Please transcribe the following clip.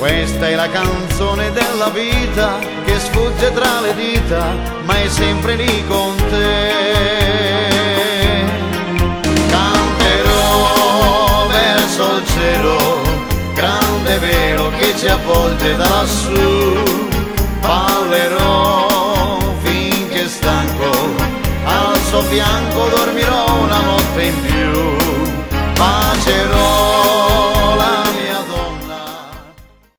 Questa è la canzone della vita che sfugge tra le dita, ma è sempre lì con te. Canterò verso il cielo, grande velo che ci avvolge da lassù. Ballerò finché stanco, al suo fianco dormirò una notte in più. Bacerò